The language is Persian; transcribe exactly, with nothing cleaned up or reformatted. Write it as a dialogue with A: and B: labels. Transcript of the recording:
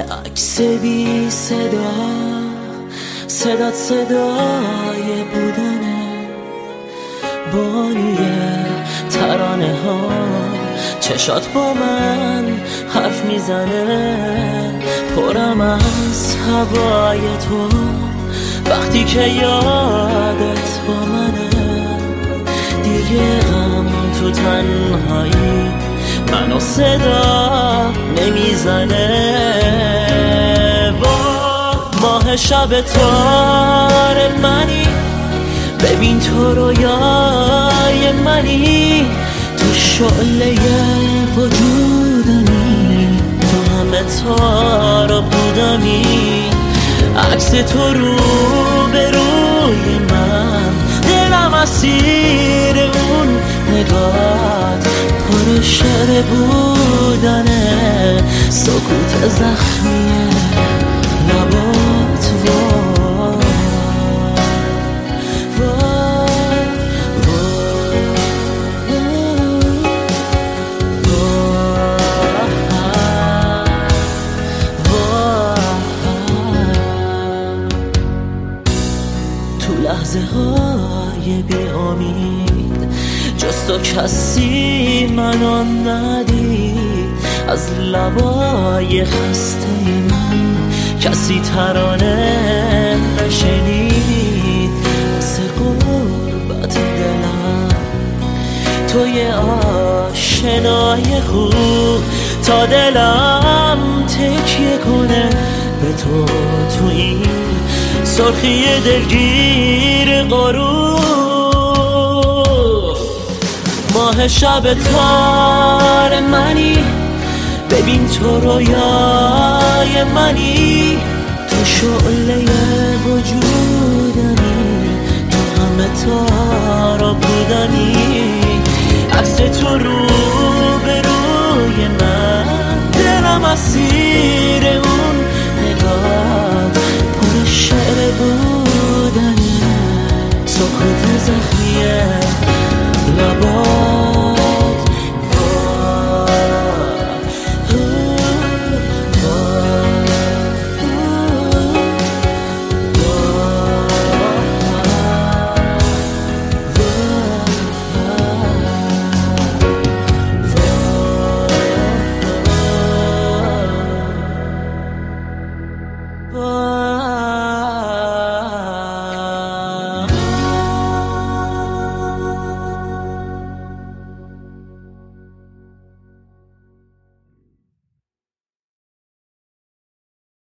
A: عکس بی صدا، صدات صدای بودنه، بانیه ترانه ها، چشات با من حرف میزنه، پرم از هوای تو وقتی که یادت با منه. دیگه غم تو تنهایی منو صدا نمیزنه. ماه شب تار منی، ببین تو رویای منی، تو شعله وجودمی، تو همه تار و بودمی، عکس تو رو به روی من، دلم اسیر اون نگات، پر شعر بودنه، سکوت زخمیه لبات. وای وای تو لحظه های بی امید جز تو کسی منو ندید، از لبای خسته من کسی ترانه نشنید. واسه غربت دلم توی آشنای خوب، تا دلم تکیه کنه به تو تو این سرخی دلگیر غروب. ماه شب تار منی، ببین تو رویای منی، تو شعله وجودمی، تو همه تار و